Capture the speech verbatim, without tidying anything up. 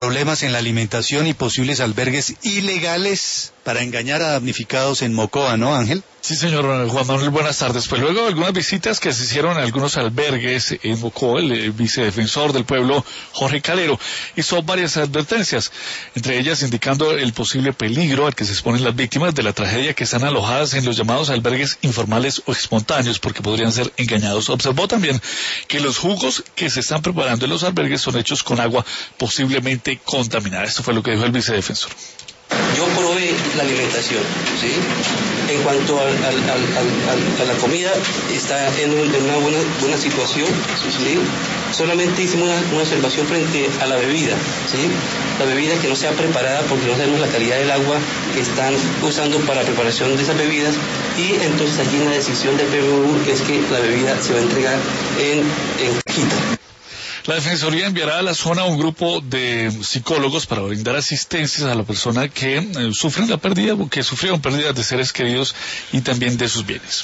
problemas en la alimentación y posibles albergues ilegales para engañar a damnificados en Mocoa, ¿no, Ángel? Sí, señor Juan Manuel, buenas tardes. Pues luego de algunas visitas que se hicieron a algunos albergues en Mocoa, el vicedefensor del pueblo, Jorge Calero, hizo varias advertencias, entre ellas indicando el posible peligro al que se exponen las víctimas de la tragedia que están alojadas en los llamados albergues informales o espontáneos, porque podrían ser engañados. Observó también que los jugos que se están preparando en los albergues son hechos con agua posiblemente contaminada. Esto fue lo que dijo el vicedefensor. Yo probé la alimentación, ¿sí? En cuanto al, al, al, al, a la comida, está en, un, en una buena, buena situación, ¿sí? Solamente hicimos una, una observación frente a la bebida, ¿sí? La bebida que no sea preparada porque no sabemos la calidad del agua que están usando para la preparación de esas bebidas, y entonces aquí en la decisión del P M U es que la bebida se va a entregar en, en cajita. La Defensoría enviará a la zona un grupo de psicólogos para brindar asistencias a la persona que eh, sufren la pérdida o que sufrieron pérdidas de seres queridos y también de sus bienes.